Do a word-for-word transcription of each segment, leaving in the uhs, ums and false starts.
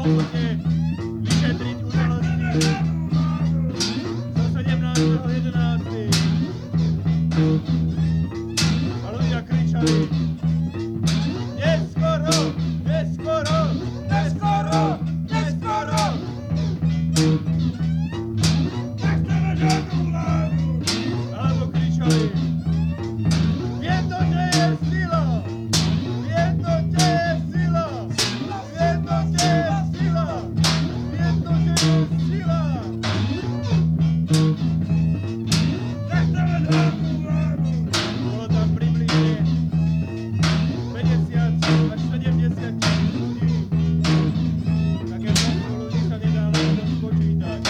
pohodne vyšetriť udalosti zo sedemnásteho jedenásteho A ľudia kričali: Neskoro! Neskoro! Neskoro! Neskoro! Nechceme žiadnu vládu! Alebo kričali: V jednote je sila! V jednote je sila! V jednote je sila! V jednote je sila! Nechceme žiadnu vládu! Bolo tam približne päťdesiat až sedemdesiat tisíc ľudí. Také množstvo ľudí sa nedá ľahko spočítať.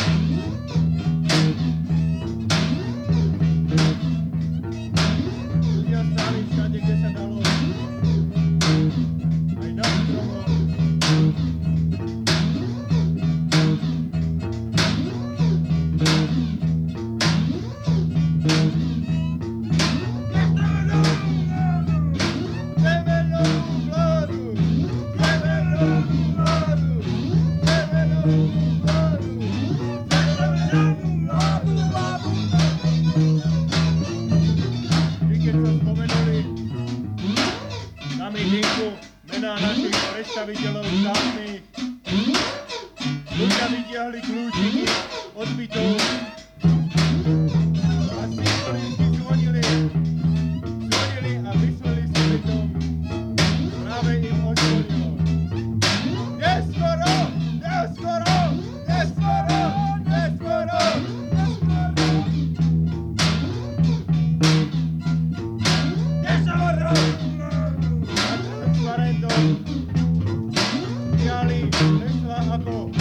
Ľudia stáli všade, kde sa dalo. Aj na stromoch. Chceme novú vládu! Chceme novú vládu! Chceme novú vládu! Chceme novú vládu! Vládu! Vy keď sa spomenuli na mítinku mená našich predstaviteľov štátnych, ľudia vytiahli kľúčiky od bytov a symbolicky zvonili. Zvonili a mysleli si bytom. Práve im odzvonilo. Neskoro! Neskoro! Neskoro! Neskoro! Neskoro! Neskoro! A transparentom prijali Tesla ako